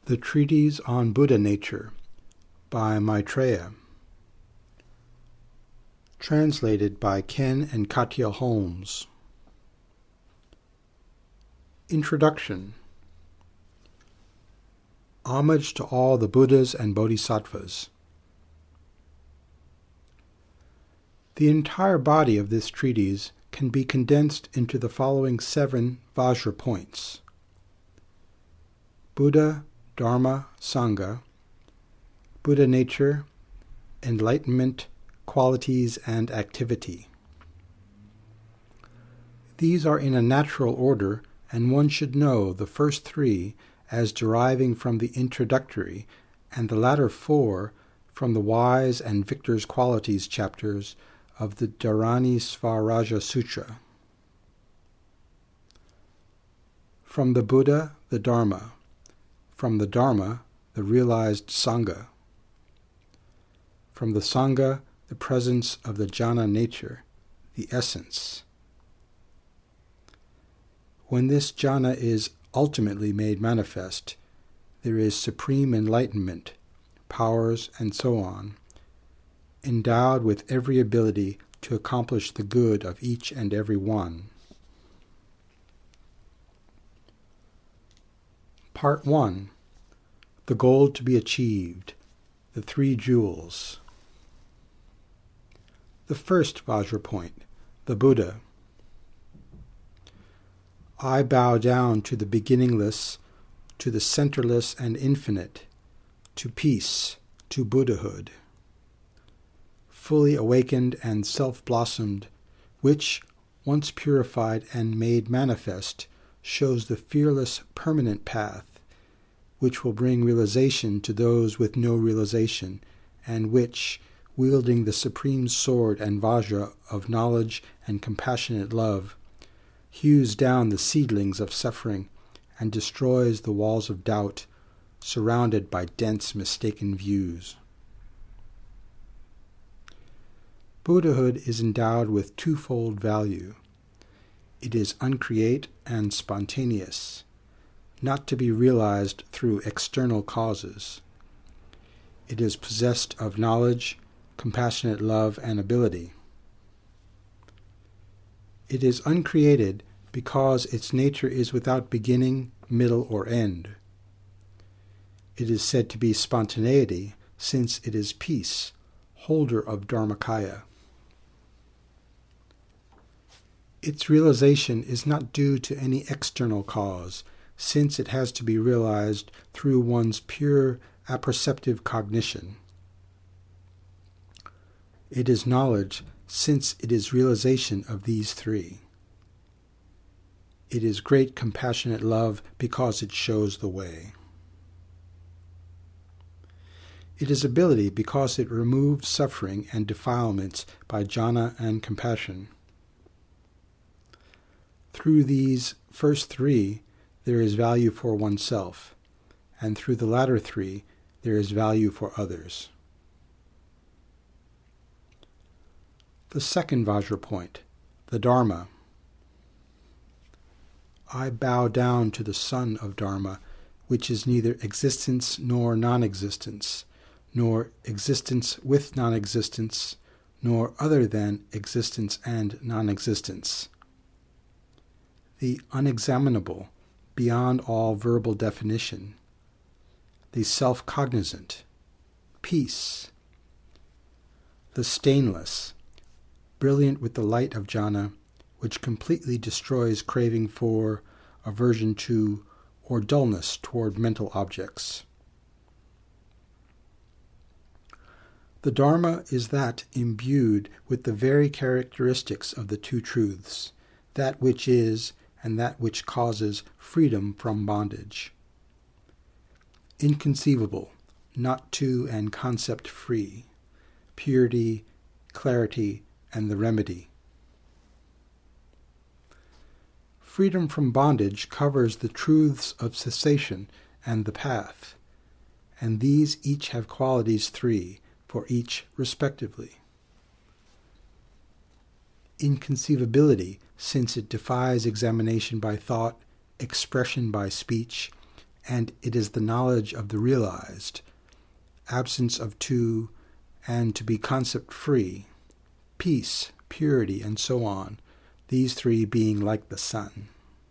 The Treatise on Buddha Nature by Maitreya. Translated by Ken and Katya Holmes. Introduction. Homage to all the Buddhas and Bodhisattvas. The entire body of this treatise can be condensed into the following 7 Vajra points: Buddha, Dharma, Sangha, Buddha nature, enlightenment, qualities, and activity. These are in a natural order, and one should know the first 3 as deriving from the introductory, and the latter 4 from the wise and victor's qualities chapters of the Dharani Svaraja Sutra. From the Buddha, the Dharma. From the Dharma, the realized Sangha. From the Sangha, the presence of the jhana nature, the essence. When this jhana is ultimately made manifest, there is supreme enlightenment, powers, and so on, endowed with every ability to accomplish the good of each and every one. Part 1. The goal to be achieved, the 3 jewels. The first Vajra point, the Buddha. I bow down to the beginningless, to the centerless and infinite, to peace, to Buddhahood. Fully awakened and self-blossomed, which, once purified and made manifest, shows the fearless permanent path, which will bring realization to those with no realization, and which, wielding the supreme sword and vajra of knowledge and compassionate love, hews down the seedlings of suffering and destroys the walls of doubt, surrounded by dense mistaken views. Buddhahood is endowed with twofold value. It is uncreate and spontaneous, not to be realized through external causes. It is possessed of knowledge, compassionate love, and ability. It is uncreated because its nature is without beginning, middle, or end. It is said to be spontaneity, since it is peace, holder of Dharmakaya. Its realization is not due to any external cause, since it has to be realized through one's pure apperceptive cognition. It is knowledge, since it is realization of these 3. It is great compassionate love because it shows the way. It is ability because it removes suffering and defilements by jhana and compassion. Through these first 3, there is value for oneself, and through the latter 3, there is value for others. The second Vajra point, the Dharma. I bow down to the Son of Dharma, which is neither existence nor non-existence, nor existence with non-existence, nor other than existence and non-existence. The unexaminable, beyond all verbal definition, the self-cognizant, peace, the stainless, brilliant with the light of jhana, which completely destroys craving for, aversion to, or dullness toward mental objects. The Dharma is that imbued with the very characteristics of the 2 truths, that which is and that which causes freedom from bondage. Inconceivable, not to and concept free, purity, clarity, and the remedy. Freedom from bondage covers the truths of cessation and the path, and these each have qualities 3, for each respectively. Inconceivability, since it defies examination by thought, expression by speech, and it is the knowledge of the realized, absence of two, and to be concept-free, peace, purity, and so on, these three being like the sun.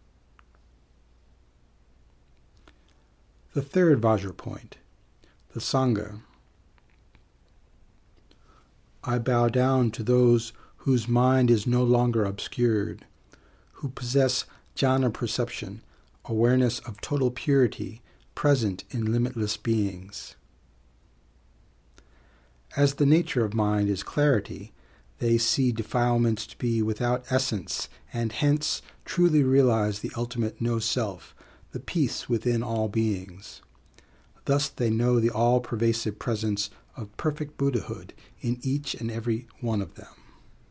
The third Vajrapoint, the Sangha. I bow down to those whose mind is no longer obscured, who possess jhana perception, awareness of total purity, present in limitless beings. As the nature of mind is clarity, they see defilements to be without essence, and hence truly realize the ultimate no-self, the peace within all beings. Thus they know the all-pervasive presence of perfect Buddhahood in each and every one of them.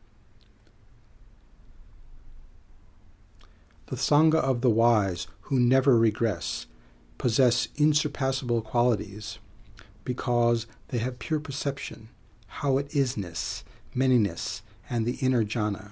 The Sangha of the wise, who never regress, possess insurpassable qualities, because they have pure perception, how-it-isness, manyness, and the inner jhana.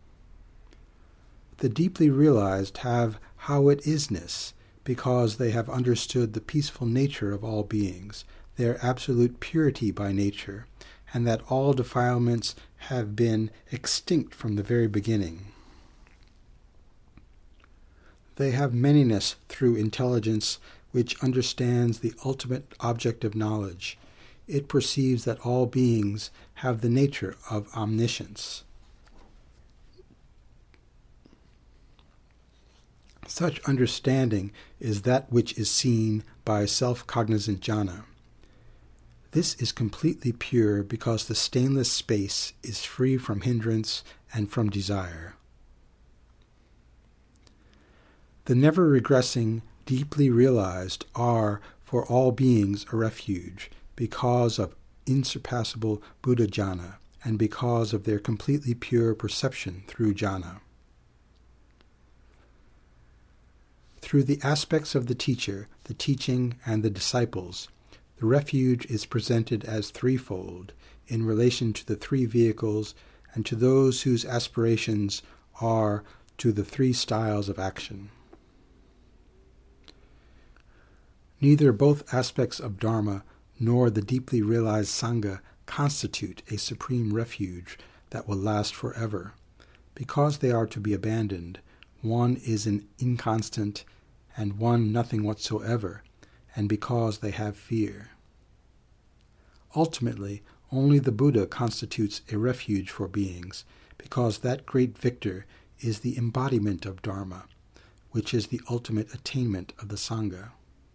The deeply realized have how-it-isness, because they have understood the peaceful nature of all beings, their absolute purity by nature, and that all defilements have been extinct from the very beginning. They have manyness through intelligence, which understands the ultimate object of knowledge. It perceives that all beings have the nature of omniscience. Such understanding is that which is seen by self-cognizant jhana. This is completely pure because the stainless space is free from hindrance and from desire. The never-regressing, deeply realized are for all beings a refuge because of insurpassable Buddha jhana and because of their completely pure perception through jhana. Through the aspects of the teacher, the teaching, and the disciples, the refuge is presented as threefold in relation to the three vehicles and to those whose aspirations are to the three styles of action. Neither both aspects of Dharma nor the deeply realized Sangha constitute a supreme refuge that will last forever. Because they are to be abandoned, one is an inconstant and one nothing whatsoever, and because they have fear. Ultimately, only the Buddha constitutes a refuge for beings, because that great victor is the embodiment of Dharma, which is the ultimate attainment of the Sangha.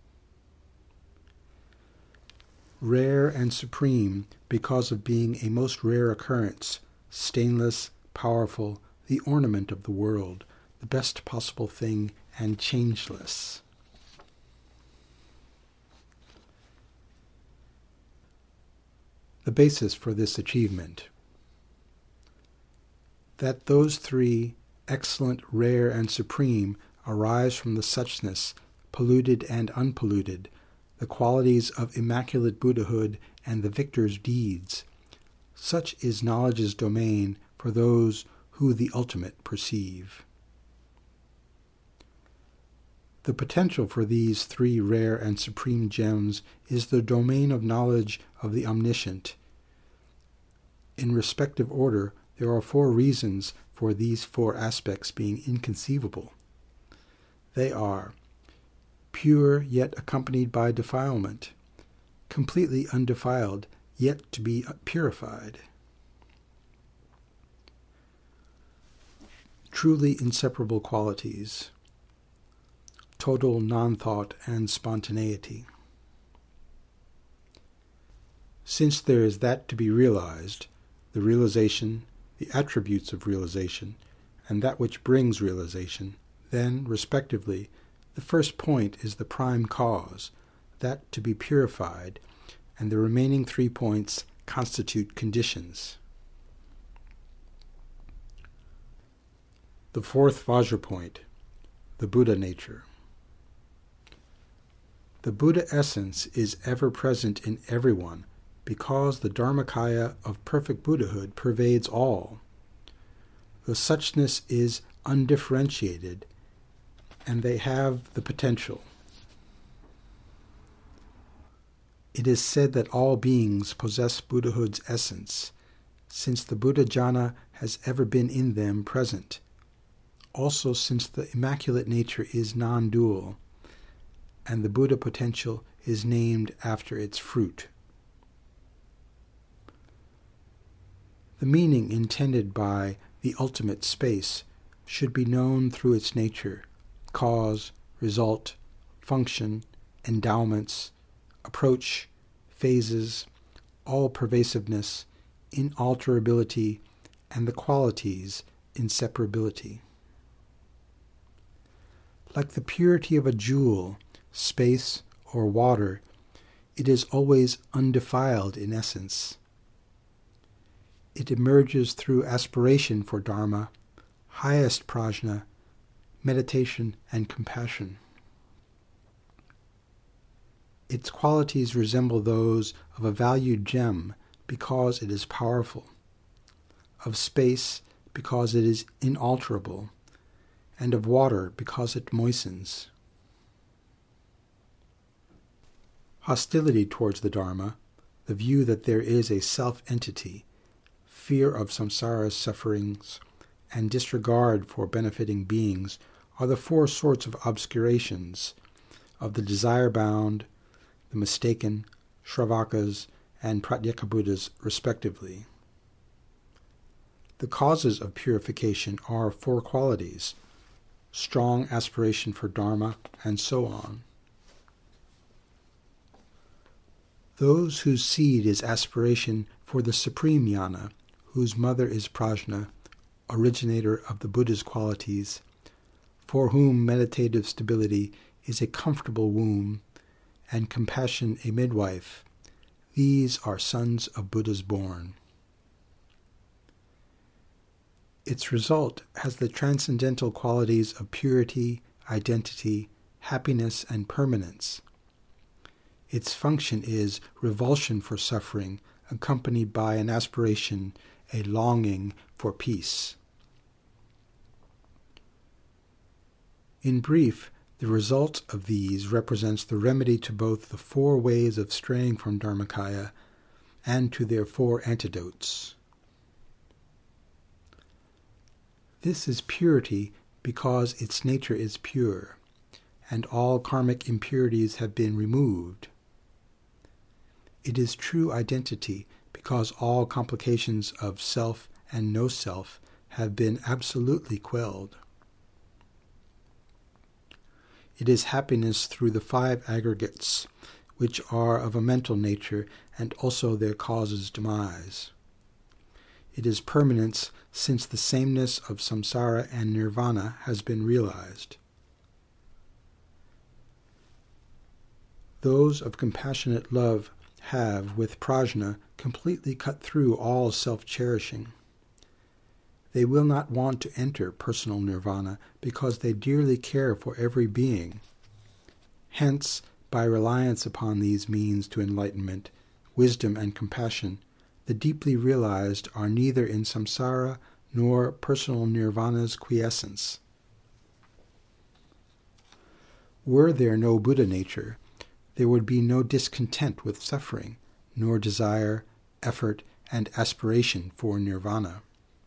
Rare and supreme because of being a most rare occurrence, stainless, powerful, the ornament of the world, the best possible thing, and changeless. The basis for this achievement. That those three, excellent, rare, and supreme, arise from the suchness, polluted and unpolluted, the qualities of immaculate Buddhahood and the victor's deeds. Such is knowledge's domain for those who the ultimate perceive. The potential for these three rare and supreme gems is the domain of knowledge of the omniscient. In respective order, there are 4 reasons for these 4 aspects being inconceivable. They are pure yet accompanied by defilement, completely undefiled yet to be purified, truly inseparable qualities, total non-thought and spontaneity. Since there is that to be realized, the realization, the attributes of realization, and that which brings realization, then, respectively, the first point is the prime cause, that to be purified, and the remaining 3 points constitute conditions. The 4th Vajrapoint, the Buddha nature. The Buddha essence is ever present in everyone because the Dharmakaya of perfect Buddhahood pervades all. The suchness is undifferentiated, and they have the potential. It is said that all beings possess Buddhahood's essence, since the Buddha jhana has ever been in them present. Also, since the immaculate nature is non-dual, and the Buddha potential is named after its fruit. The meaning intended by the ultimate space should be known through its nature, cause, result, function, endowments, approach, phases, all-pervasiveness, inalterability, and the qualities inseparability. Like the purity of a jewel, space, or water, it is always undefiled in essence. It emerges through aspiration for Dharma, highest prajna, meditation, and compassion. Its qualities resemble those of a valued gem because it is powerful, of space because it is inalterable, and of water because it moistens. Hostility towards the Dharma, the view that there is a self-entity, fear of samsara's sufferings, and disregard for benefiting beings are the four sorts of obscurations of the desire-bound, the mistaken, Shravakas, and Pratyekabuddhas respectively. The causes of purification are four qualities: strong aspiration for Dharma, and so on. Those whose seed is aspiration for the supreme jnana, whose mother is prajna, originator of the Buddha's qualities, for whom meditative stability is a comfortable womb, and compassion a midwife, these are sons of Buddhas born. Its result has the transcendental qualities of purity, identity, happiness, and permanence. Its function is revulsion for suffering, accompanied by an aspiration, a longing for peace. In brief, the result of these represents the remedy to both the four ways of straying from Dharmakaya and to their four antidotes. This is purity because its nature is pure, and all karmic impurities have been removed. It is true identity because all complications of self and no-self have been absolutely quelled. It is happiness through the five aggregates, which are of a mental nature and also their causes' demise. It is permanence since the sameness of samsara and nirvana has been realized. Those of compassionate love have, with prajna, completely cut through all self-cherishing. They will not want to enter personal nirvana because they dearly care for every being. Hence, by reliance upon these means to enlightenment, wisdom and compassion, the deeply realized are neither in samsara nor personal nirvana's quiescence. Were there no Buddha nature, there would be no discontent with suffering, nor desire, effort, and aspiration for nirvana.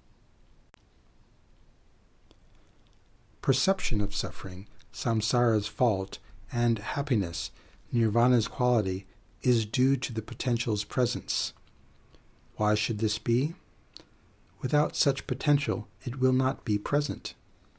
Perception of suffering, samsara's fault, and happiness, nirvana's quality, is due to the potential's presence. Why should this be? Without such potential, it will not be present.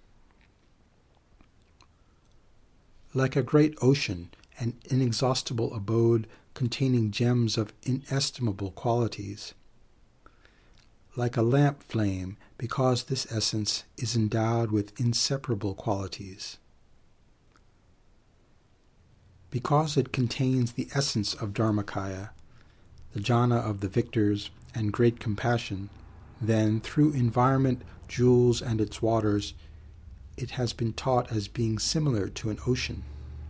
Like a great ocean, an inexhaustible abode containing gems of inestimable qualities. Like a lamp flame, because this essence is endowed with inseparable qualities. Because it contains the essence of Dharmakaya, the jhana of the victors, and great compassion, then, through environment, jewels, and its waters, it has been taught as being similar to an ocean.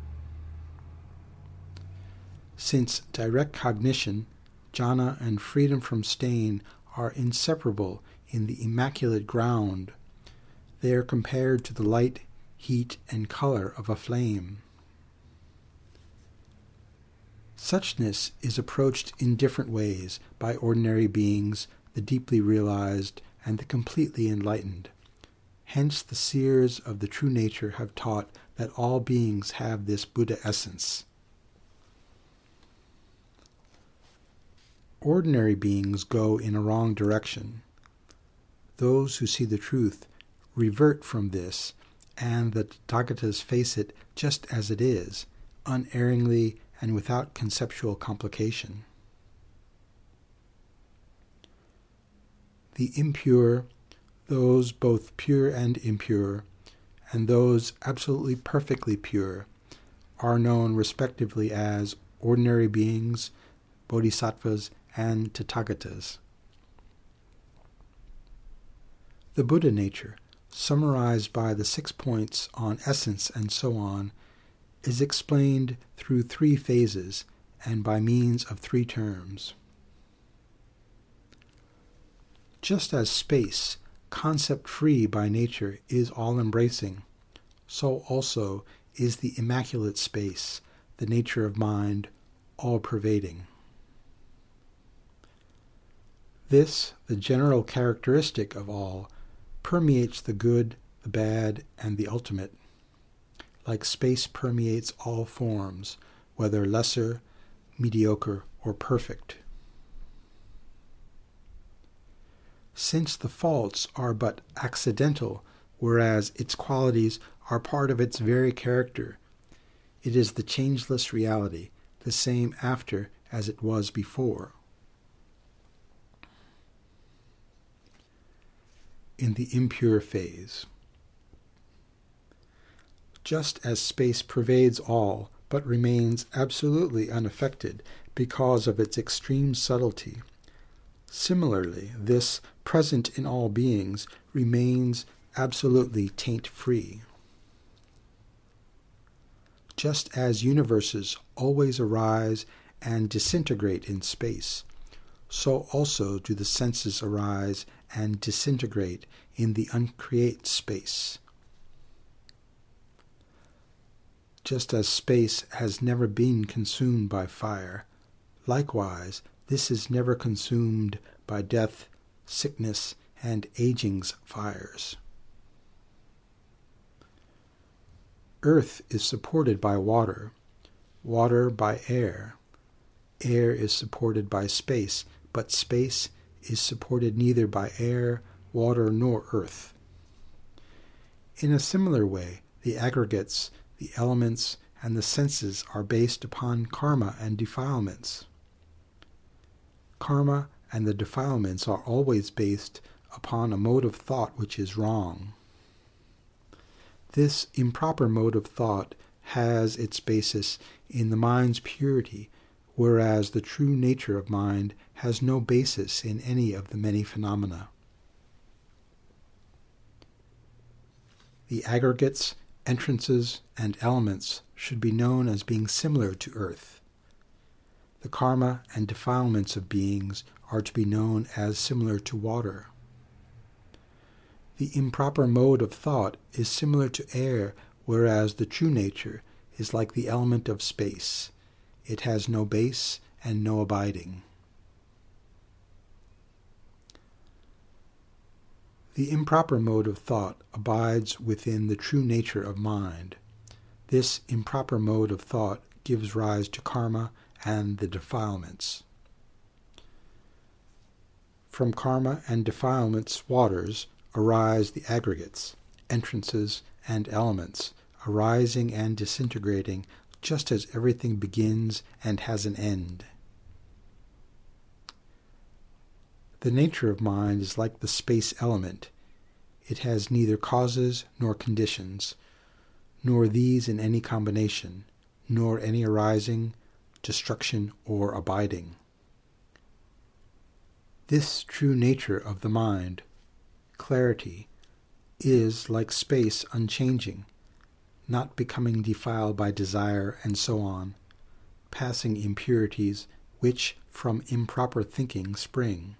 Since direct cognition, jhana, and freedom from stain are inseparable in the immaculate ground, they are compared to the light, heat, and color of a flame. Suchness is approached in different ways by ordinary beings, the deeply realized, and the completely enlightened. Hence the seers of the true nature have taught that all beings have this Buddha essence. Ordinary beings go in a wrong direction. Those who see the truth revert from this, and the Tathagatas face it just as it is, unerringly and without conceptual complication. The impure, those both pure and impure, and those absolutely perfectly pure, are known respectively as ordinary beings, bodhisattvas, and Tathagatas. The Buddha nature, summarized by the 6 points on essence and so on, is explained through 3 phases and by means of 3 terms. Just as space, concept-free by nature, is all-embracing, so also is the immaculate space, the nature of mind, all-pervading. This, the general characteristic of all, permeates the good, the bad, and the ultimate, like space permeates all forms, whether lesser, mediocre, or perfect. Since the faults are but accidental, whereas its qualities are part of its very character, it is the changeless reality, the same after as it was before. In the impure phase. Just as space pervades all, but remains absolutely unaffected because of its extreme subtlety, similarly, this, present in all beings, remains absolutely taint-free. Just as universes always arise and disintegrate in space, so also do the senses arise and disintegrate in the uncreate space. Just as space has never been consumed by fire, likewise, this is never consumed by death, sickness, and aging's fires. Earth is supported by water, water by air. Air is supported by space, but space is supported neither by air, water, nor earth. In a similar way, the aggregates, the elements, and the senses are based upon karma and defilements. Karma and the defilements are always based upon a mode of thought which is wrong. This improper mode of thought has its basis in the mind's purity, whereas the true nature of mind has no basis in any of the many phenomena. The aggregates, entrances, and elements should be known as being similar to earth. The karma and defilements of beings are to be known as similar to water. The improper mode of thought is similar to air, whereas the true nature is like the element of space. It has no base and no abiding. The improper mode of thought abides within the true nature of mind. This improper mode of thought gives rise to karma and the defilements. From karma and defilements waters arise the aggregates, entrances, and elements, arising and disintegrating just as everything begins and has an end. The nature of mind is like the space element. It has neither causes nor conditions, nor these in any combination, nor any arising, destruction, or abiding. This true nature of the mind, clarity, is like space unchanging, not becoming defiled by desire and so on, passing impurities which from improper thinking spring.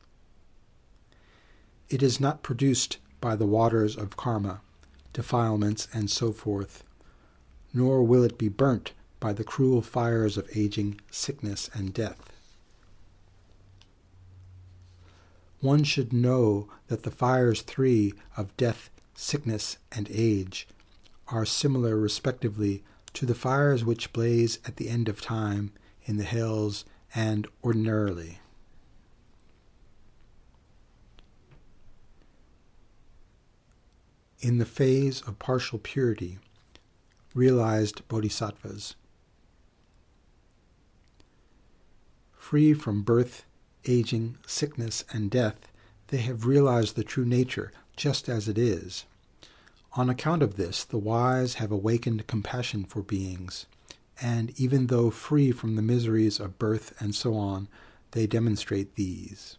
It is not produced by the waters of karma, defilements, and so forth, nor will it be burnt by the cruel fires of aging, sickness, and death. One should know that the fires three of death, sickness, and age are similar respectively to the fires which blaze at the end of time in the hells and ordinarily. In the phase of partial purity, realized bodhisattvas. Free from birth, aging, sickness, and death, they have realized the true nature just as it is. On account of this, the wise have awakened compassion for beings, and even though free from the miseries of birth and so on, they demonstrate these.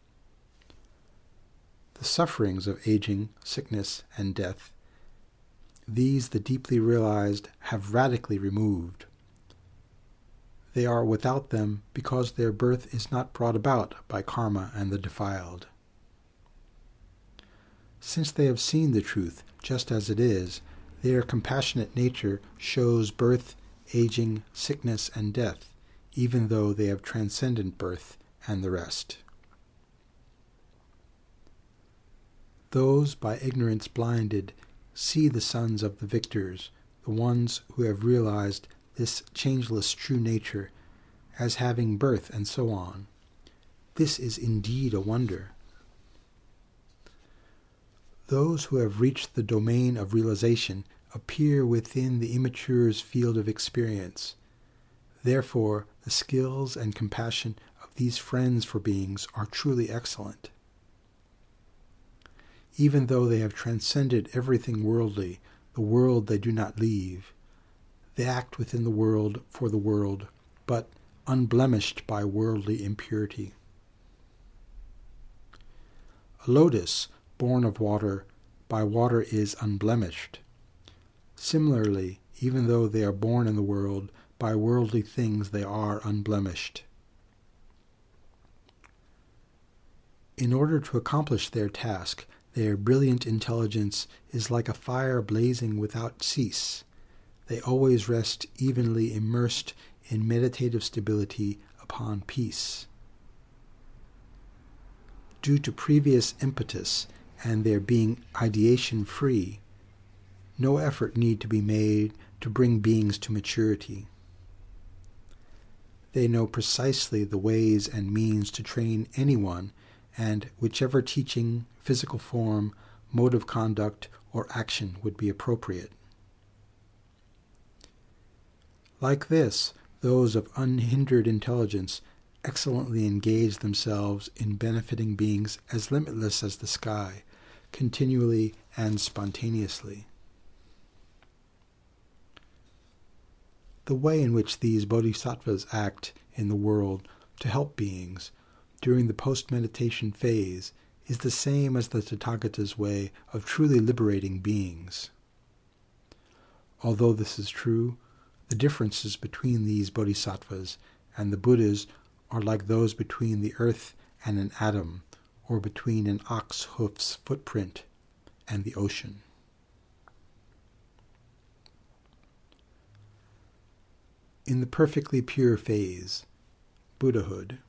The sufferings of aging, sickness, and death, these the deeply realized have radically removed. They are without them because their birth is not brought about by karma and the defiled. Since they have seen the truth just as it is, their compassionate nature shows birth, aging, sickness, and death, even though they have transcendent birth and the rest. Those by ignorance blinded see the sons of the victors, the ones who have realized this changeless true nature, as having birth and so on. This is indeed a wonder. Those who have reached the domain of realization appear within the immature's field of experience. Therefore, the skills and compassion of these friends for beings are truly excellent. Even though they have transcended everything worldly, the world they do not leave. They act within the world for the world, but unblemished by worldly impurity. A lotus born of water, by water is unblemished. Similarly, even though they are born in the world, by worldly things they are unblemished. In order to accomplish their task, their brilliant intelligence is like a fire blazing without cease. They always rest evenly immersed in meditative stability upon peace. Due to previous impetus and their being ideation-free, no effort need to be made to bring beings to maturity. They know precisely the ways and means to train anyone, and whichever teaching, physical form, mode of conduct, or action would be appropriate. Like this, those of unhindered intelligence excellently engage themselves in benefiting beings as limitless as the sky, continually and spontaneously. The way in which these bodhisattvas act in the world to help beings during the post-meditation phase is the same as the Tathagata's way of truly liberating beings. Although this is true, the differences between these bodhisattvas and the Buddhas are like those between the earth and an atom, or between an ox hoof's footprint and the ocean. In the perfectly pure phase, Buddhahood,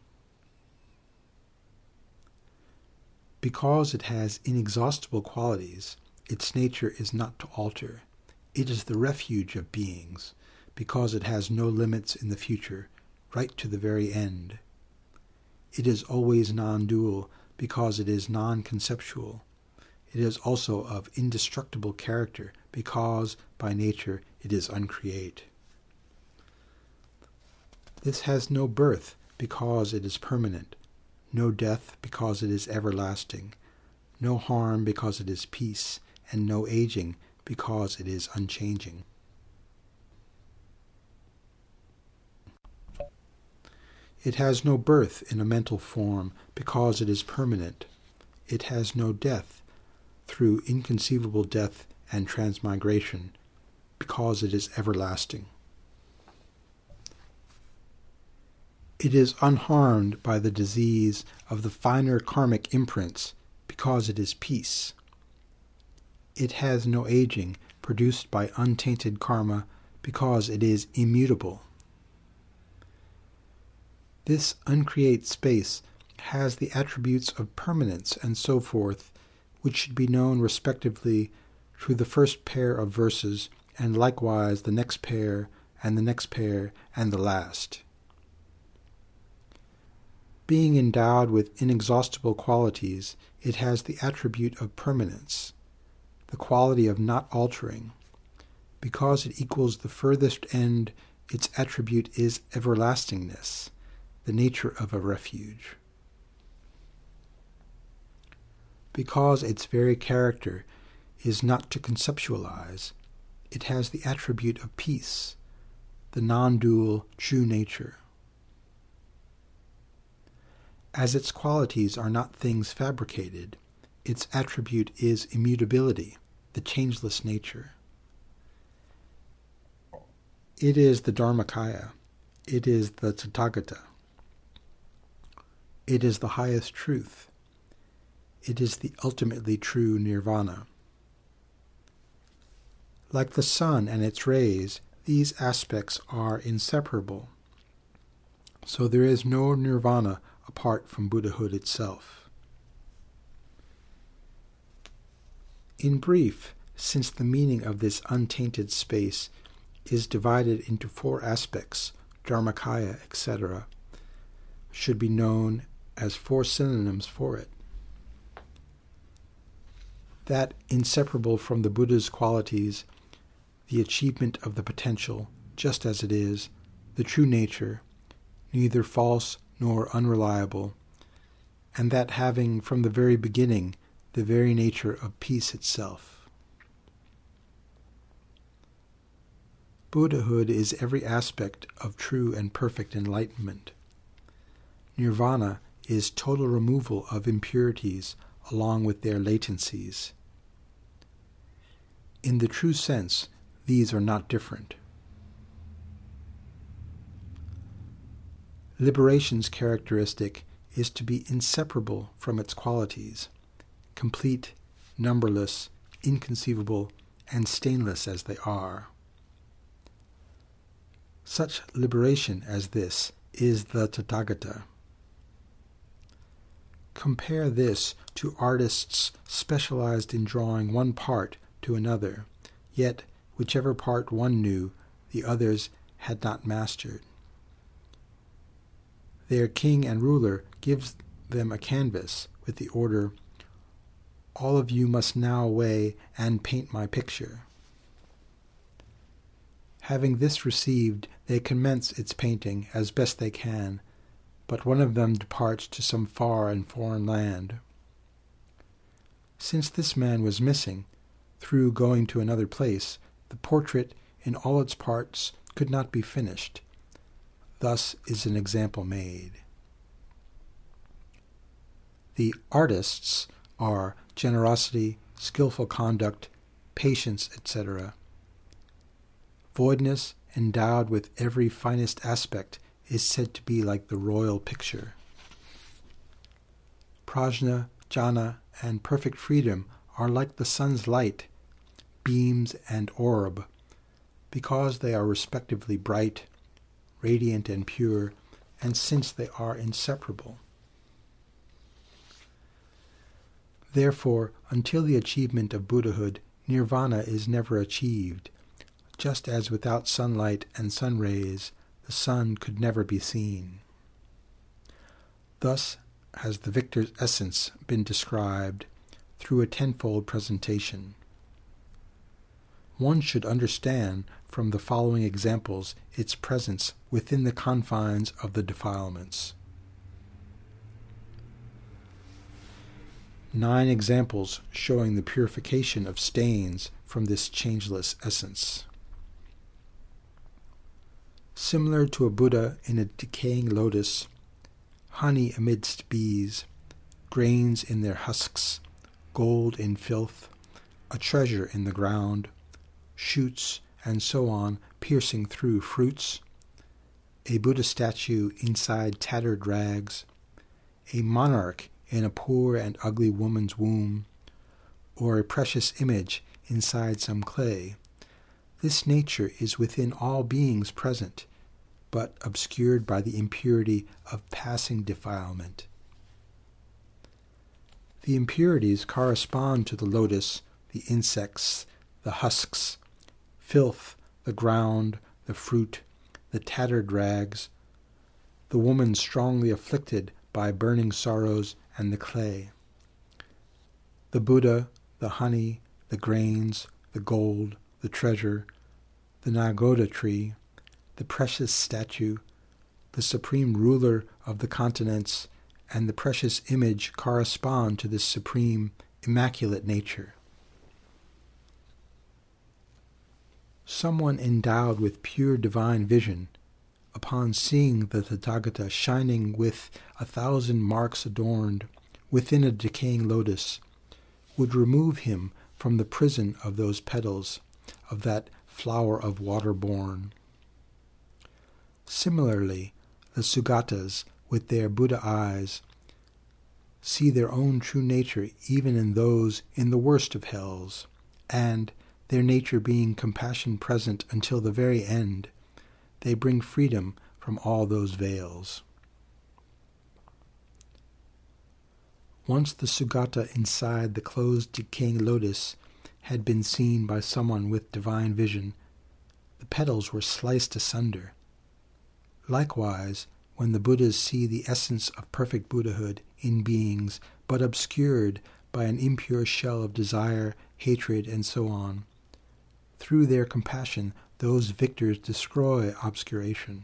because it has inexhaustible qualities, its nature is not to alter. It is the refuge of beings, because it has no limits in the future, right to the very end. It is always non-dual, because it is non-conceptual. It is also of indestructible character, because, by nature, it is uncreate. This has no birth, because it is permanent, no death, because it is everlasting, no harm, because it is peace, and no aging, because it is unchanging. It has no birth in a mental form, because it is permanent. It has no death, through inconceivable death and transmigration, because it is everlasting. It is unharmed by the disease of the finer karmic imprints, because it is peace. It has no aging produced by untainted karma, because it is immutable. This uncreate space has the attributes of permanence and so forth, which should be known respectively through the first pair of verses, and likewise the next pair, and the next pair, and the last. Being endowed with inexhaustible qualities, it has the attribute of permanence, the quality of not altering. Because it equals the furthest end, its attribute is everlastingness, the nature of a refuge. Because its very character is not to conceptualize, it has the attribute of peace, the non-dual true nature. As its qualities are not things fabricated, its attribute is immutability, the changeless nature. It is the Dharmakaya. It is the Tathagata. It is the highest truth. It is the ultimately true nirvana. Like the sun and its rays, these aspects are inseparable. So there is no nirvana apart from Buddhahood itself. In brief, since the meaning of this untainted space is divided into 4 aspects, Dharmakaya, etc., should be known as 4 synonyms for it. That inseparable from the Buddha's qualities, the achievement of the potential, just as it is, the true nature, neither false nor unreliable, and that having from the very beginning the very nature of peace itself. Buddhahood is every aspect of true and perfect enlightenment. Nirvana is total removal of impurities along with their latencies. In the true sense, these are not different. Liberation's characteristic is to be inseparable from its qualities, complete, numberless, inconceivable, and stainless as they are. Such liberation as this is the Tathagata. Compare this to artists specialized in drawing one part to another, yet whichever part one knew, the others had not mastered. Their king and ruler gives them a canvas with the order, "All of you must now away and paint my picture." Having this received, they commence its painting as best they can, but one of them departs to some far and foreign land. Since this man was missing, through going to another place, the portrait in all its parts could not be finished. Thus is an example made. The artists are generosity, skillful conduct, patience, etc. Voidness, endowed with every finest aspect, is said to be like the royal picture. Prajna, jhana, and perfect freedom are like the sun's light, beams, and orb, because they are respectively bright, radiant, and pure, and since they are inseparable. Therefore, until the achievement of Buddhahood, nirvana is never achieved, just as without sunlight and sun rays, the sun could never be seen. Thus has the victor's essence been described through a tenfold presentation. One should understand from the following examples its presence within the confines of the defilements. 9 examples showing the purification of stains from this changeless essence. Similar to a Buddha in a decaying lotus, honey amidst bees, grains in their husks, gold in filth, a treasure in the ground, shoots, and so on piercing through fruits, a Buddha statue inside tattered rags, a monarch in a poor and ugly woman's womb, or a precious image inside some clay. This nature is within all beings present, but obscured by the impurity of passing defilement. The impurities correspond to the lotus, the insects, the husks, filth, the ground, the fruit, the tattered rags, the woman strongly afflicted by burning sorrows and the clay. The Buddha, the honey, the grains, the gold, the treasure, the Nagoda tree, the precious statue, the supreme ruler of the continents, and the precious image correspond to this supreme, immaculate nature. Someone endowed with pure divine vision, upon seeing the Tathagata shining with 1,000 marks adorned within a decaying lotus, would remove him from the prison of those petals, of that flower of water born. Similarly, the Sugatas, with their Buddha eyes, see their own true nature even in those in the worst of hells, and, their nature being compassion present until the very end, they bring freedom from all those veils. Once the Sugata inside the closed decaying lotus had been seen by someone with divine vision, the petals were sliced asunder. Likewise, when the Buddhas see the essence of perfect Buddhahood in beings, but obscured by an impure shell of desire, hatred, and so on, through their compassion, those victors destroy obscuration.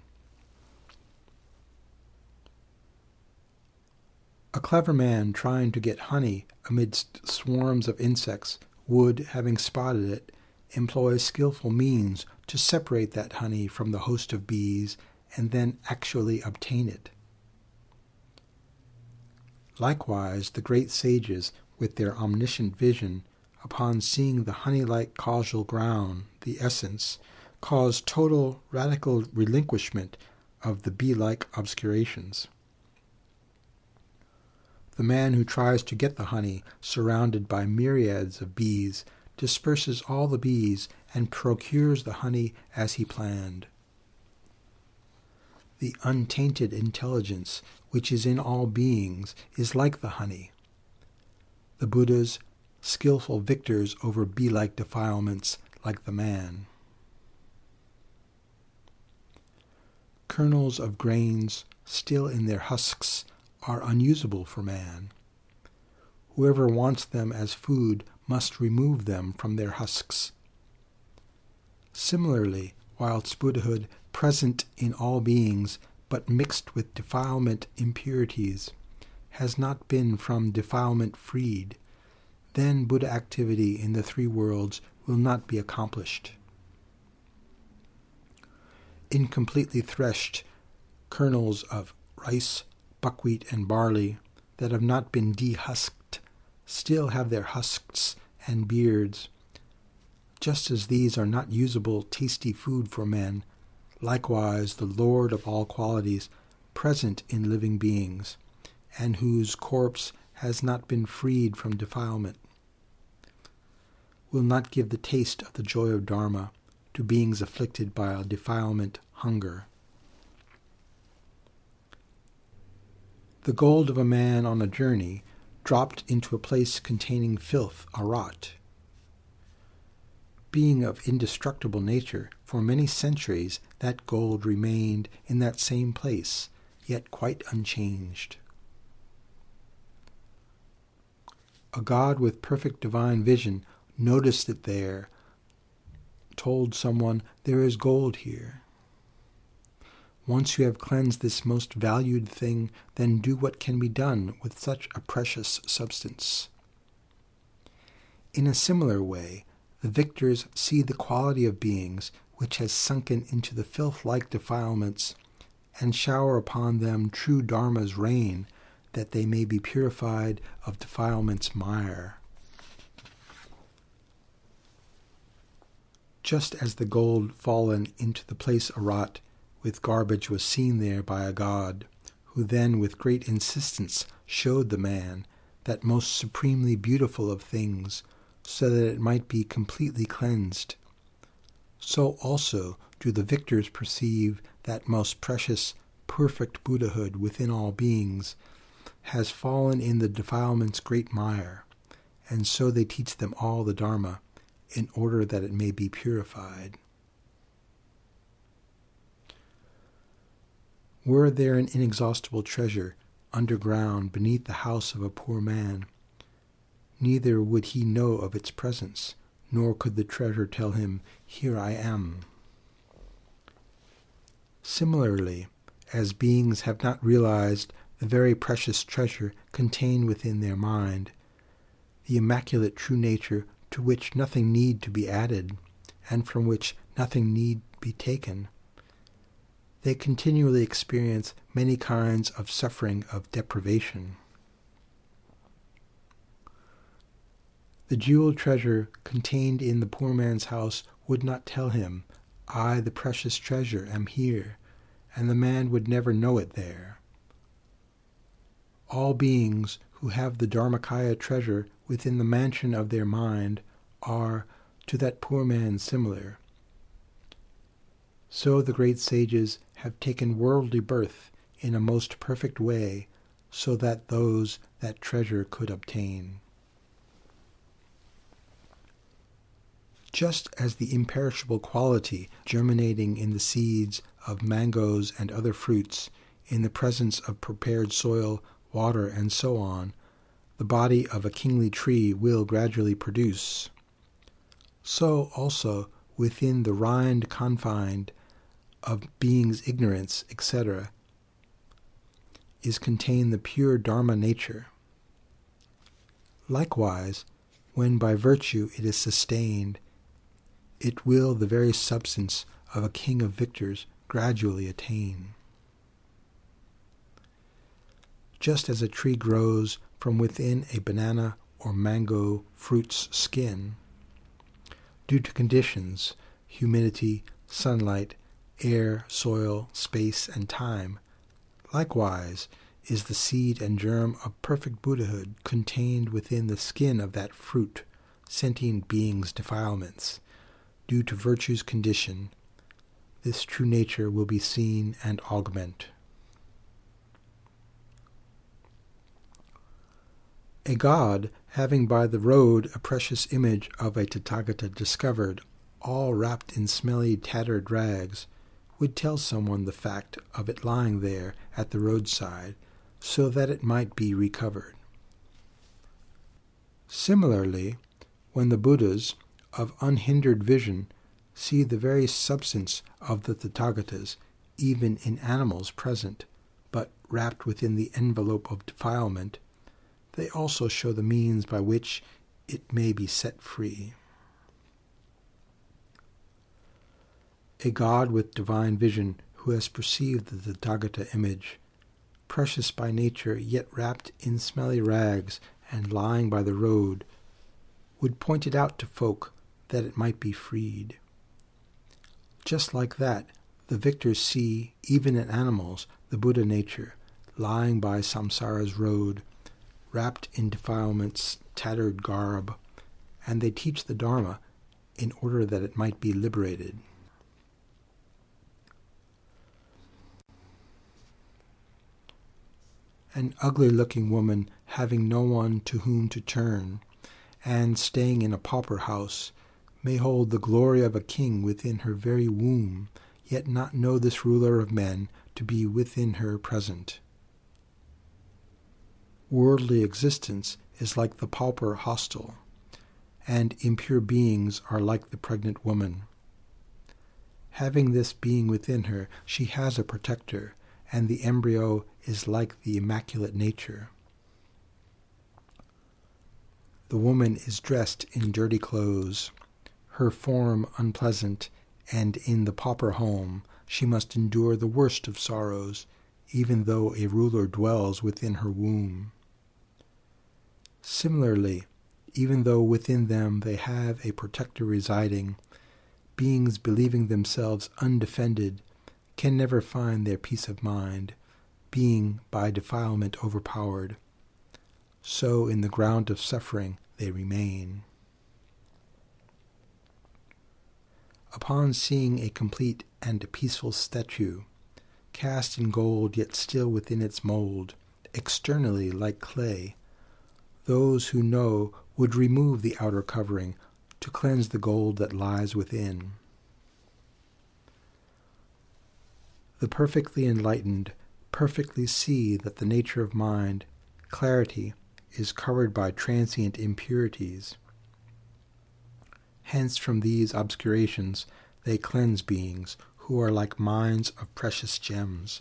A clever man trying to get honey amidst swarms of insects would, having spotted it, employ skillful means to separate that honey from the host of bees and then actually obtain it. Likewise, the great sages, with their omniscient vision, upon seeing the honey-like causal ground, the essence, cause total, radical relinquishment of the bee-like obscurations. The man who tries to get the honey, surrounded by myriads of bees, disperses all the bees and procures the honey as he planned. The untainted intelligence which is in all beings is like the honey. The Buddhas, skillful victors over bee-like defilements, like the man. Kernels of grains, still in their husks, are unusable for man. Whoever wants them as food must remove them from their husks. Similarly, whilst Buddhahood present in all beings, but mixed with defilement impurities, has not been from defilement freed, then Buddha activity in the three worlds will not be accomplished. Incompletely threshed kernels of rice, buckwheat, and barley that have not been dehusked still have their husks and beards. Just as these are not usable, tasty food for men, likewise the Lord of all qualities, present in living beings, and whose corpse has not been freed from defilement, will not give the taste of the joy of Dharma to beings afflicted by a defilement hunger. The gold of a man on a journey dropped into a place containing filth, arat. Being of indestructible nature, for many centuries that gold remained in that same place, yet quite unchanged. A god with perfect divine vision noticed it there, told someone, "There is gold here. Once you have cleansed this most valued thing, then do what can be done with such a precious substance." In a similar way, the victors see the quality of beings which has sunken into the filth-like defilements, and shower upon them true Dharma's rain, that they may be purified of defilement's mire. Just as the gold fallen into the place arat with garbage was seen there by a god, who then with great insistence showed the man that most supremely beautiful of things, so that it might be completely cleansed, so also do the victors perceive that most precious, perfect Buddhahood within all beings has fallen in the defilement's great mire, and so they teach them all the Dharma in order that it may be purified. Were there an inexhaustible treasure underground beneath the house of a poor man, neither would he know of its presence, nor could the treasure tell him, "Here I am." Similarly, as beings have not realized the very precious treasure contained within their mind, the immaculate true nature to which nothing need to be added, and from which nothing need be taken, they continually experience many kinds of suffering of deprivation. The jeweled treasure contained in the poor man's house would not tell him, "I, the precious treasure, am here," and the man would never know it there. All beings who have the Dharmakaya treasure within the mansion of their mind are to that poor man similar. So the great sages have taken worldly birth in a most perfect way, so that those that treasure could obtain. Just as the imperishable quality germinating in the seeds of mangoes and other fruits, in the presence of prepared soil, water, and so on, the body of a kingly tree will gradually produce, so also within the rind confined of being's ignorance, etc., is contained the pure Dharma nature. Likewise, when by virtue it is sustained, it will the very substance of a king of victors gradually attain. Just as a tree grows from within a banana or mango fruit's skin, due to conditions, humidity, sunlight, air, soil, space, and time, likewise is the seed and germ of perfect Buddhahood contained within the skin of that fruit, sentient being's defilements. Due to virtue's condition, this true nature will be seen and augment. A god, having by the road a precious image of a Tathagata discovered, all wrapped in smelly, tattered rags, would tell someone the fact of it lying there at the roadside, so that it might be recovered. Similarly, when the Buddhas of unhindered vision see the very substance of the Tathagatas, even in animals present, but wrapped within the envelope of defilement, they also show the means by which it may be set free. A god with divine vision who has perceived the Tathagata image, precious by nature yet wrapped in smelly rags and lying by the road, would point it out to folk that it might be freed. Just like that, the victors see, even in animals, the Buddha nature, lying by samsara's road, wrapped in defilement's tattered garb, and they teach the Dharma in order that it might be liberated. An ugly-looking woman having no one to whom to turn, and staying in a pauper house, may hold the glory of a king within her very womb, yet not know this ruler of men to be within her present. Worldly existence is like the pauper hostel, and impure beings are like the pregnant woman. Having this being within her, she has a protector, and the embryo is like the immaculate nature. The woman is dressed in dirty clothes, her form unpleasant, and in the pauper home she must endure the worst of sorrows, even though a ruler dwells within her womb. Similarly, even though within them they have a protector residing, beings believing themselves undefended can never find their peace of mind, being by defilement overpowered. So in the ground of suffering they remain. Upon seeing a complete and peaceful statue, cast in gold yet still within its mold, externally like clay, those who know would remove the outer covering to cleanse the gold that lies within. The perfectly enlightened perfectly see that the nature of mind, clarity, is covered by transient impurities. Hence from these obscurations they cleanse beings who are like mines of precious gems.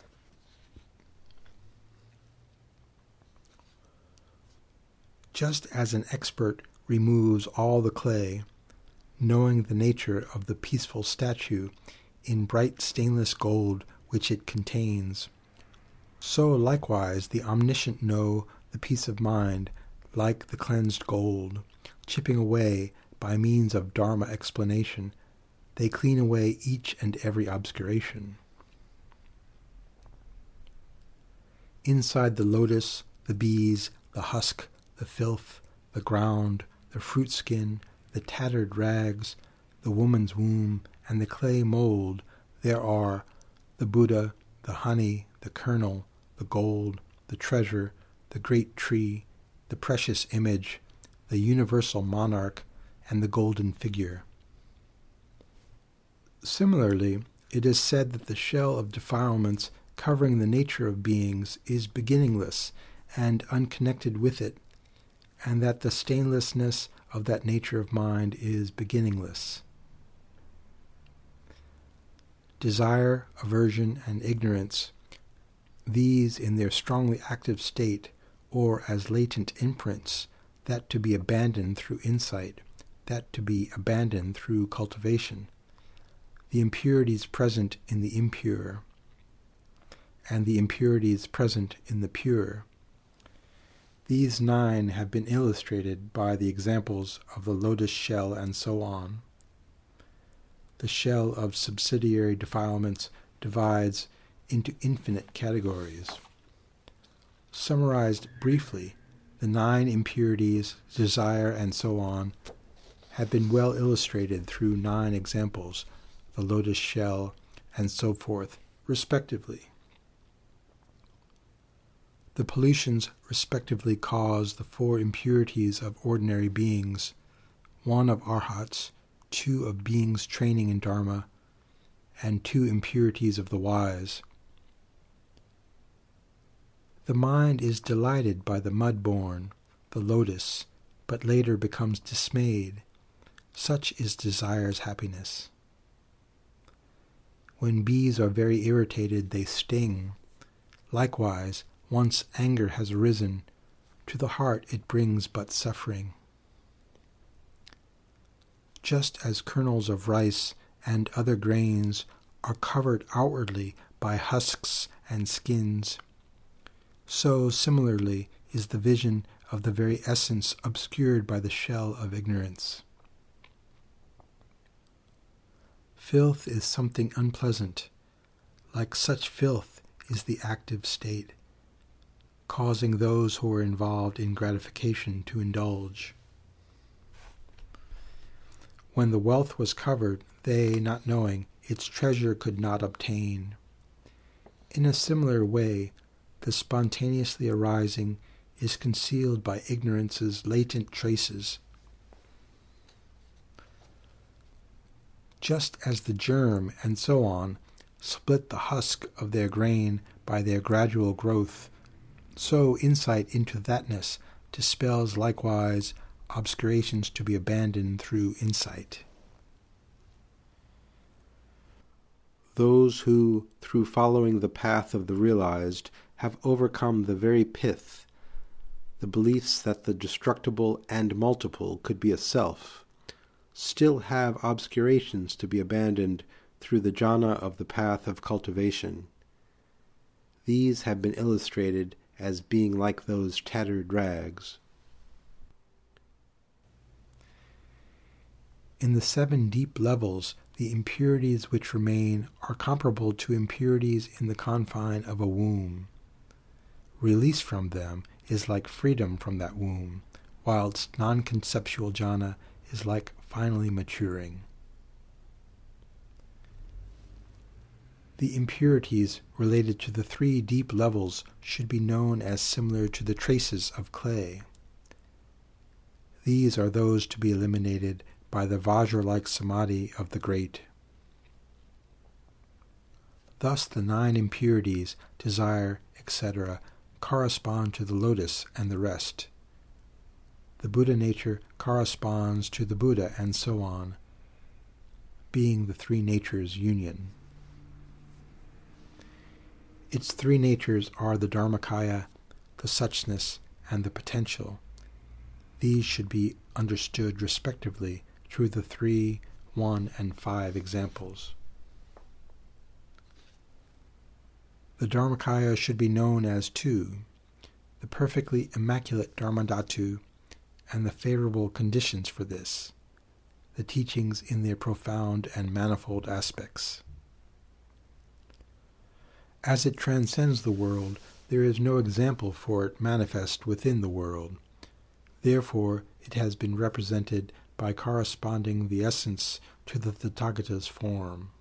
Just as an expert removes all the clay, knowing the nature of the peaceful statue in bright stainless gold which it contains, so likewise the omniscient know the peace of mind like the cleansed gold, chipping away by means of Dharma explanation, they clean away each and every obscuration. Inside the lotus, the bees, the husk, the filth, the ground, the fruit skin, the tattered rags, the woman's womb, and the clay mold, there are the Buddha, the honey, the kernel, the gold, the treasure, the great tree, the precious image, the universal monarch, and the golden figure. Similarly, it is said that the shell of defilements covering the nature of beings is beginningless and unconnected with it, and that the stainlessness of that nature of mind is beginningless. Desire, aversion, and ignorance, these in their strongly active state, or as latent imprints, that to be abandoned through insight, that to be abandoned through cultivation, the impurities present in the impure, and the impurities present in the pure. These 9 have been illustrated by the examples of the lotus shell and so on. The shell of subsidiary defilements divides into infinite categories. Summarized briefly, the 9 impurities, desire, and so on, have been well illustrated through 9 examples, the lotus shell, and so forth, respectively. The pollutions respectively cause the 4 impurities of ordinary beings, 1 of arhats, 2 of beings training in Dharma, and 2 impurities of the wise. The mind is delighted by the mud-born, the lotus, but later becomes dismayed. Such is desire's happiness. When bees are very irritated, they sting. Likewise, once anger has arisen, to the heart it brings but suffering. Just as kernels of rice and other grains are covered outwardly by husks and skins, so similarly is the vision of the very essence obscured by the shell of ignorance. Filth is something unpleasant. Like such filth is the active state, causing those who are involved in gratification to indulge. When the wealth was covered, they, not knowing, its treasure could not obtain. In a similar way, the spontaneously arising is concealed by ignorance's latent traces. Just as the germ, and so on, split the husk of their grain by their gradual growth, so insight into thatness dispels likewise obscurations to be abandoned through insight. Those who, through following the path of the realized, have overcome the very pith, the beliefs that the destructible and multiple could be a self, still have obscurations to be abandoned through the jhana of the path of cultivation. These have been illustrated as being like those tattered rags. In the 7 deep levels, the impurities which remain are comparable to impurities in the confine of a womb. Release from them is like freedom from that womb, whilst non-conceptual jhana is like finally maturing. The impurities related to the 3 deep levels should be known as similar to the traces of clay. These are those to be eliminated by the Vajra-like samadhi of the great. Thus the 9 impurities, desire, etc., correspond to the lotus and the rest. The Buddha nature corresponds to the Buddha, and so on, being the 3 natures' union. Its 3 natures are the Dharmakaya, the suchness, and the potential. These should be understood respectively through the 3, 1, and 5 examples. The Dharmakaya should be known as 2, the perfectly immaculate Dharmadhatu, and the favorable conditions for this, the teachings in their profound and manifold aspects. As it transcends the world, there is no example for it manifest within the world. Therefore, it has been represented by corresponding the essence to the Tathagata's form.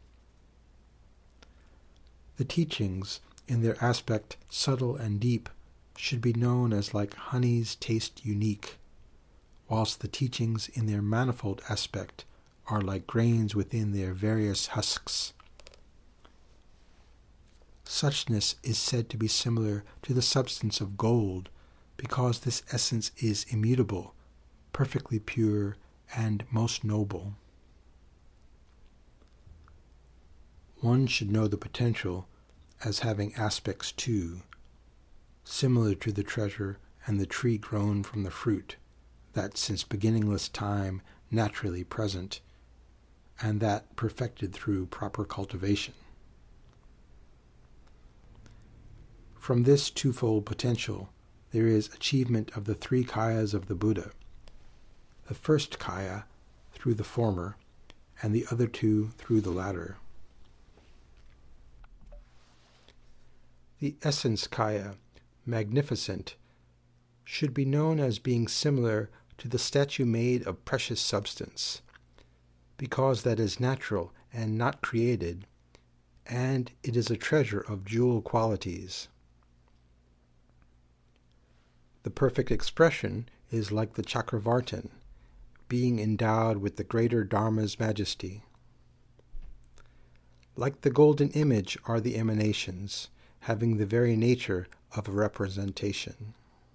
The teachings, in their aspect subtle and deep, should be known as like honey's taste unique, whilst the teachings in their manifold aspect are like grains within their various husks. Suchness is said to be similar to the substance of gold, because this essence is immutable, perfectly pure, and most noble. One should know the potential as having aspects too, similar to the treasure and the tree grown from the fruit, that since beginningless time naturally present, and that perfected through proper cultivation. From this twofold potential, there is achievement of the 3 kayas of the Buddha, the first kaya through the former, and the other 2 through the latter. The essence kaya, magnificent, should be known as being similar to the statue made of precious substance, because that is natural and not created, and it is a treasure of jewel qualities. The perfect expression is like the Chakravartin, being endowed with the greater Dharma's majesty. Like the golden image are the emanations, having the very nature of a representation.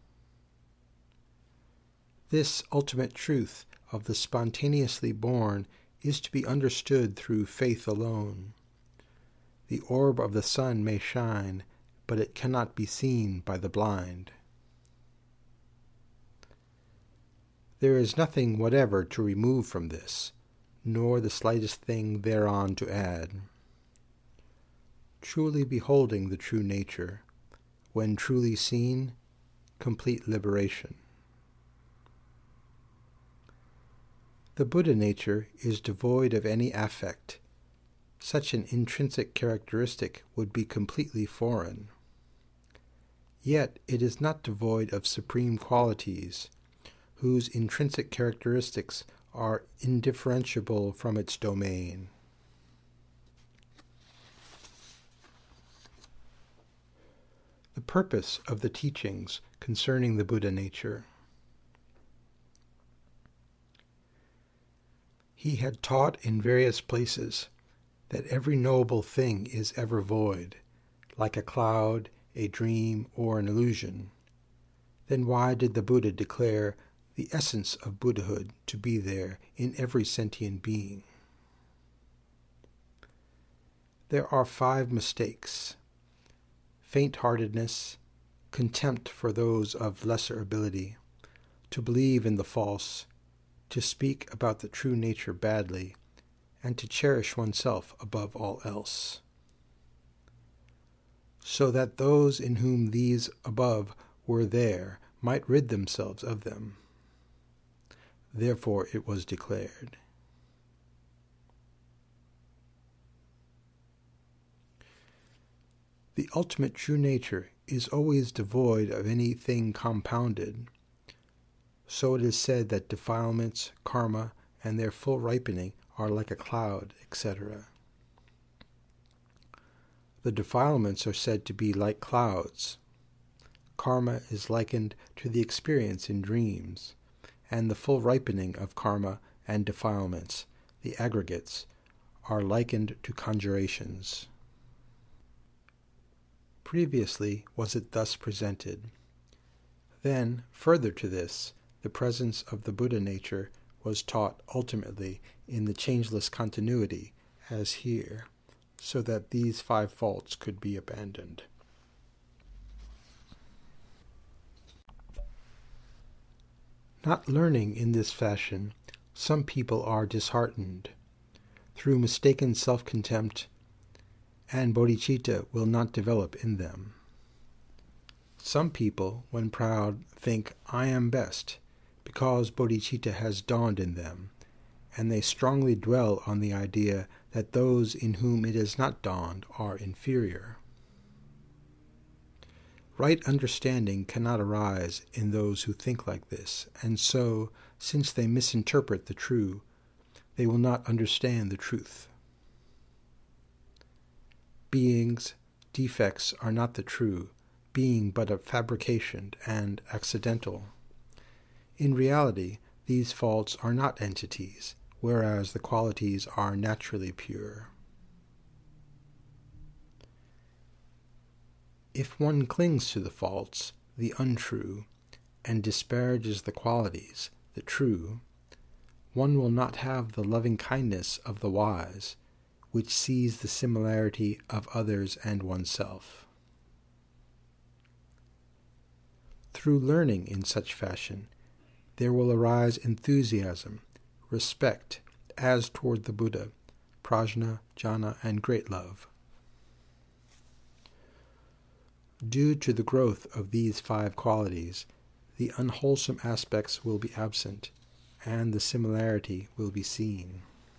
This ultimate truth of the spontaneously born is to be understood through faith alone. The orb of the sun may shine, but it cannot be seen by the blind. There is nothing whatever to remove from this, nor the slightest thing thereon to add. Truly beholding the true nature, when truly seen, complete liberation. The Buddha nature is devoid of any affect. Such an intrinsic characteristic would be completely foreign. Yet it is not devoid of supreme qualities, whose intrinsic characteristics are indifferentiable from its domain. The purpose of the teachings concerning the Buddha nature. He had taught in various places that every knowable thing is ever void, like a cloud, a dream, or an illusion. Then why did the Buddha declare the essence of Buddhahood to be there in every sentient being? There are 5 mistakes: faint-heartedness, contempt for those of lesser ability, to believe in the false, to speak about the true nature badly, and to cherish oneself above all else. So that those in whom these above were there might rid themselves of them. Therefore it was declared. The ultimate true nature is always devoid of anything compounded. So it is said that defilements, karma, and their full ripening are like a cloud, etc. The defilements are said to be like clouds. Karma is likened to the experience in dreams, and the full ripening of karma and defilements, the aggregates, are likened to conjurations. Previously was it thus presented. Then, further to this, the presence of the Buddha nature was taught ultimately in the changeless continuity, as here, so that these 5 faults could be abandoned. Not learning in this fashion, some people are disheartened. Through mistaken self-contempt, and bodhicitta will not develop in them. Some people, when proud, think, I am best, because bodhicitta has dawned in them, and they strongly dwell on the idea that those in whom it has not dawned are inferior. Right understanding cannot arise in those who think like this, and so, since they misinterpret the true, they will not understand the truth. Being's defects are not the true, being but a fabrication and accidental. In reality, these faults are not entities, whereas the qualities are naturally pure. If one clings to the faults, the untrue, and disparages the qualities, the true, one will not have the loving kindness of the wise, which sees the similarity of others and oneself. Through learning in such fashion, there will arise enthusiasm, respect, as toward the Buddha, prajna, jhana, and great love. Due to the growth of these 5 qualities, the unwholesome aspects will be absent, and the similarity will be seen.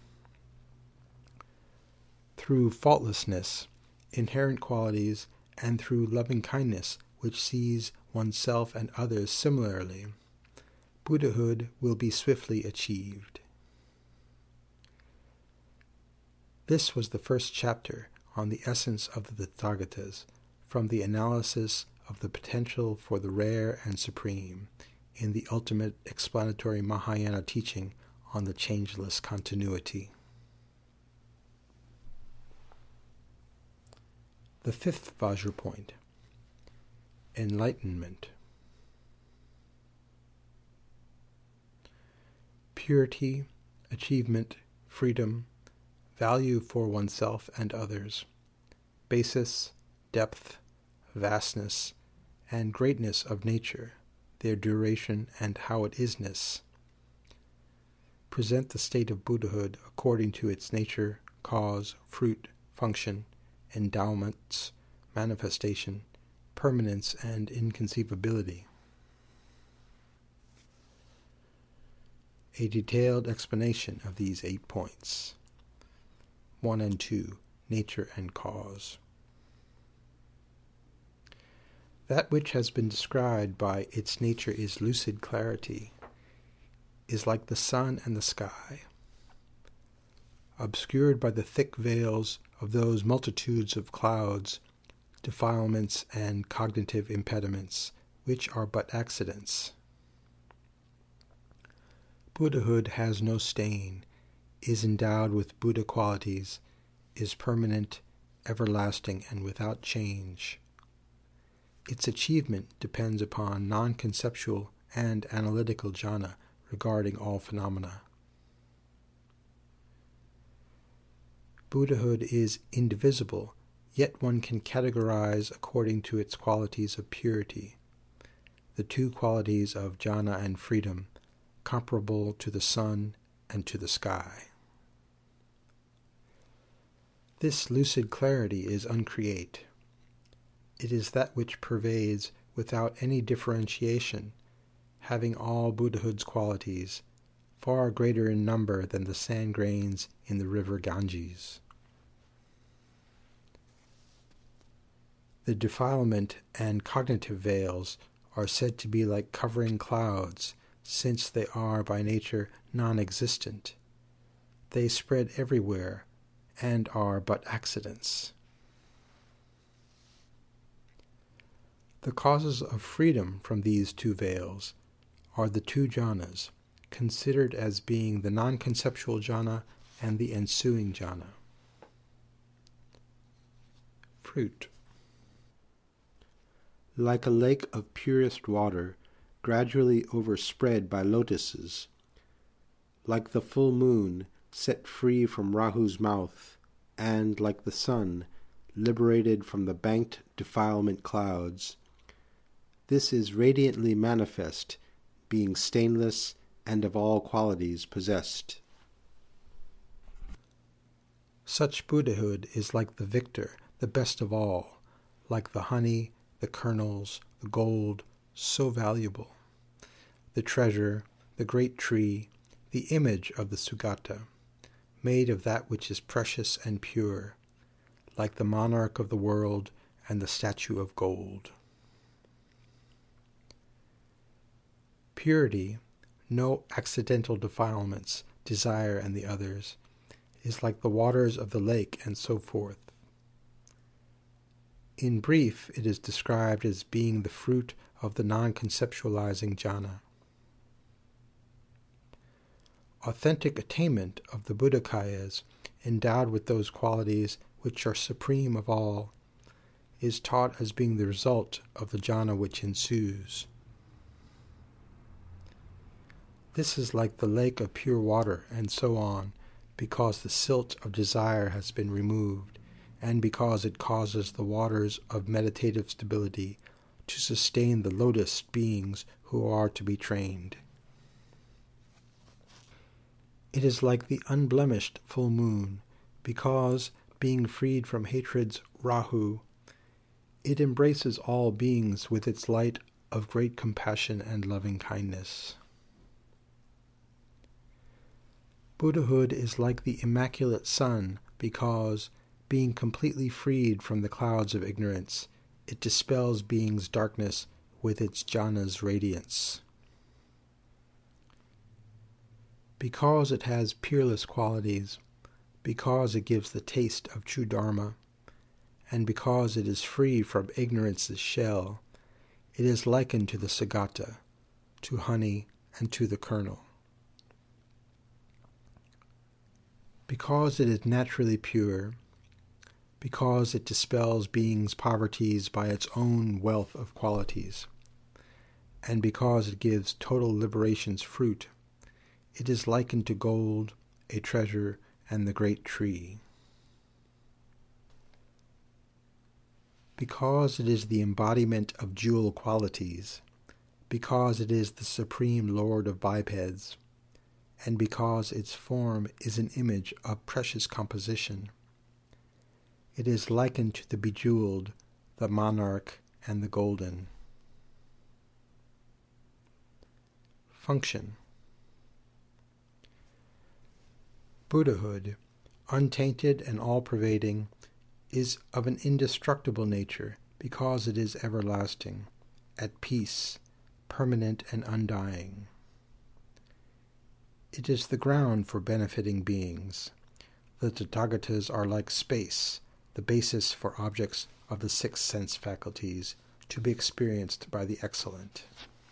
Through faultlessness, inherent qualities, and through loving kindness, which sees oneself and others similarly, Buddhahood will be swiftly achieved. This was the first chapter on the essence of the Tathagatas, from the analysis of the potential for the rare and supreme in the ultimate explanatory Mahayana teaching on the changeless continuity. The 5th Vajra point, enlightenment. Purity, achievement, freedom, value for oneself and others, basis, depth, vastness, and greatness of nature, their duration and how it isness, present the state of Buddhahood according to its nature, cause, fruit, function, endowments, manifestation, permanence, and inconceivability. A detailed explanation of these 8 points. 1 and 2, nature and cause. That which has been described by its nature is lucid clarity, is like the sun and the sky, obscured by the thick veils of those multitudes of clouds, defilements, and cognitive impediments, which are but accidents. Buddhahood has no stain, is endowed with Buddha qualities, is permanent, everlasting, and without change. Its achievement depends upon non-conceptual and analytical jhana regarding all phenomena. Buddhahood is indivisible, yet one can categorize according to its qualities of purity, the 2 qualities of jhana and freedom, comparable to the sun and to the sky. This lucid clarity is uncreate. It is that which pervades without any differentiation, having all Buddhahood's qualities, far greater in number than the sand grains in the river Ganges. The defilement and cognitive veils are said to be like covering clouds, since they are by nature non-existent. They spread everywhere and are but accidents. The causes of freedom from these two veils are the two jhanas, considered as being the non-conceptual jhana and the ensuing jhana. Fruit. Like a lake of purest water, gradually overspread by lotuses, like the full moon set free from Rahu's mouth, and like the sun liberated from the banked defilement clouds, this is radiantly manifest, being stainless and of all qualities possessed. Such Buddhahood is like the victor, the best of all, like the honey, the kernels, the gold, so valuable, the treasure, the great tree, the image of the Sugata, made of that which is precious and pure, like the monarch of the world and the statue of gold. Purity, no accidental defilements, desire and the others, is like the waters of the lake and so forth. In brief, it is described as being the fruit of the non-conceptualizing jhana. Authentic attainment of the Buddhakayas, endowed with those qualities which are supreme of all, is taught as being the result of the jhana which ensues. This is like the lake of pure water, and so on, because the silt of desire has been removed, and because it causes the waters of meditative stability to sustain the lotus beings who are to be trained. It is like the unblemished full moon, because, being freed from hatred's Rahu, it embraces all beings with its light of great compassion and loving kindness. Buddhahood is like the immaculate sun, because, being completely freed from the clouds of ignorance, it dispels being's darkness with its jhana's radiance. Because it has peerless qualities, because it gives the taste of true Dharma, and because it is free from ignorance's shell, it is likened to the Sagata, to honey, and to the kernel. Because it is naturally pure, because it dispels being's poverties by its own wealth of qualities, and because it gives total liberation's fruit, it is likened to gold, a treasure, and the great tree. Because it is the embodiment of jewel qualities, because it is the supreme lord of bipeds, and because its form is an image of precious composition, it is likened to the bejeweled, the monarch, and the golden. Function. Buddhahood, untainted and all-pervading, is of an indestructible nature because it is everlasting, at peace, permanent and undying. It is the ground for benefiting beings. The Tathagatas are like space, the basis for objects of the six sense faculties, to be experienced by the excellent.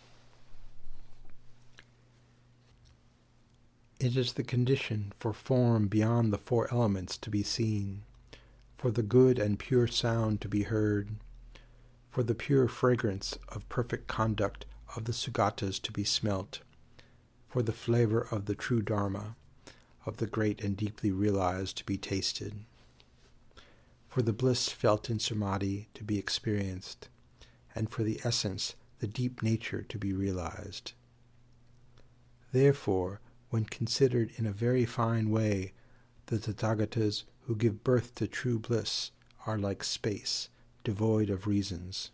It is the condition for form beyond the four elements to be seen, for the good and pure sound to be heard, for the pure fragrance of perfect conduct of the Sugatas to be smelt, for the flavor of the true Dharma, of the great and deeply realized to be tasted, for the bliss felt in samadhi to be experienced, and for the essence, the deep nature, to be realized. Therefore, when considered in a very fine way, the Tathagatas who give birth to true bliss are like space, devoid of reasons.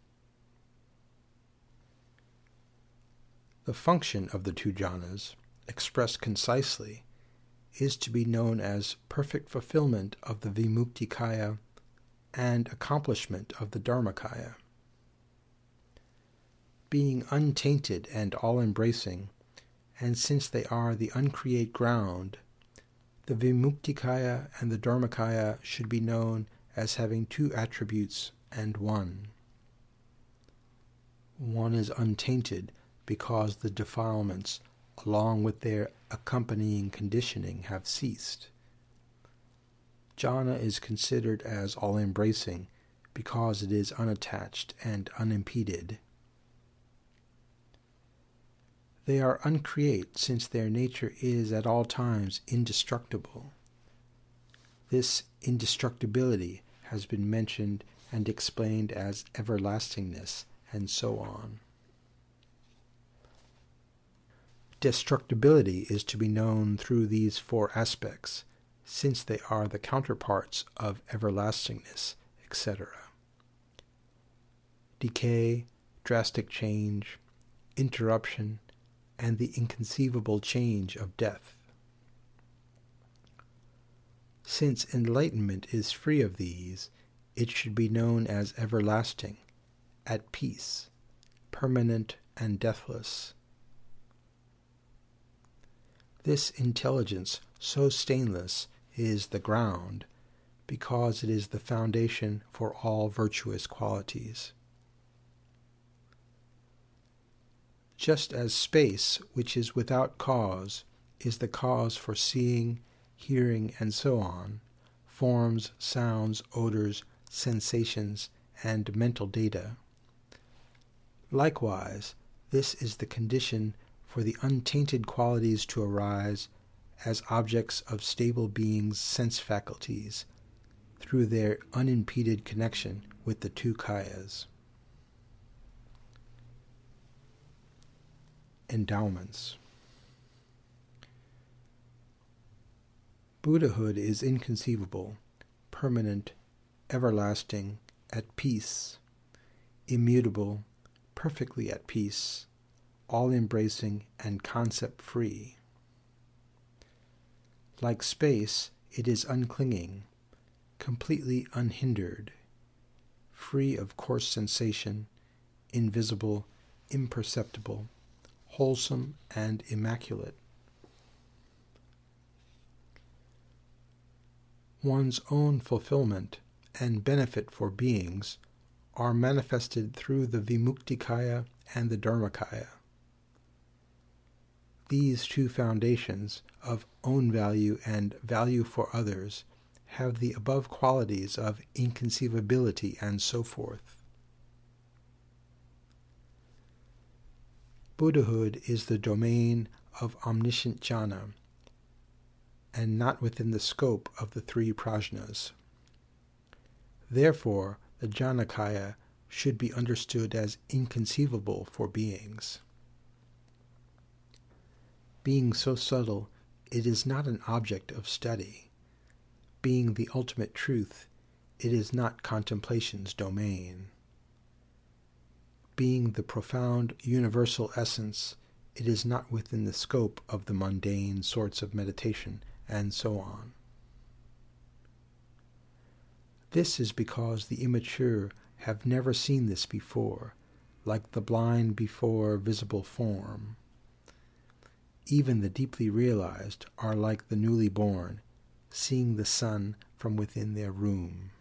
The function of the two jhanas, expressed concisely, is to be known as perfect fulfillment of the Vimuktikaya and accomplishment of the Dharmakaya. Being untainted and all-embracing, and since they are the uncreate ground, the Vimuktikaya and the Dharmakaya should be known as having two attributes and one. One is untainted because the defilements, along with their accompanying conditioning, have ceased. Jhana is considered as all-embracing because it is unattached and unimpeded. They are uncreate since their nature is at all times indestructible. This indestructibility has been mentioned and explained as everlastingness, and so on. Destructibility is to be known through these four aspects, since they are the counterparts of everlastingness, etc. Decay, drastic change, interruption, and the inconceivable change of death. Since enlightenment is free of these, it should be known as everlasting, at peace, permanent and deathless. This intelligence, so stainless, is the ground, because it is the foundation for all virtuous qualities. Just as space, which is without cause, is the cause for seeing, hearing, and so on, forms, sounds, odors, sensations, and mental data. Likewise, this is the condition for the untainted qualities to arise as objects of stable beings' sense faculties through their unimpeded connection with the two kayas. Endowments. Buddhahood is inconceivable, permanent, everlasting, at peace, immutable, perfectly at peace, all-embracing, and concept-free. Like space, it is unclinging, completely unhindered, free of coarse sensation, invisible, imperceptible, wholesome, and immaculate. One's own fulfillment and benefit for beings are manifested through the Vimuktikaya and the Dharmakaya. These two foundations of own value and value for others have the above qualities of inconceivability and so forth. Buddhahood is the domain of omniscient jhana, and not within the scope of the three prajnas. Therefore, the Jnanakaya should be understood as inconceivable for beings. Being so subtle, it is not an object of study. Being the ultimate truth, it is not contemplation's domain. Being the profound universal essence, it is not within the scope of the mundane sorts of meditation, and so on. This is because the immature have never seen this before, like the blind before visible form. Even the deeply realized are like the newly born, seeing the sun from within their room.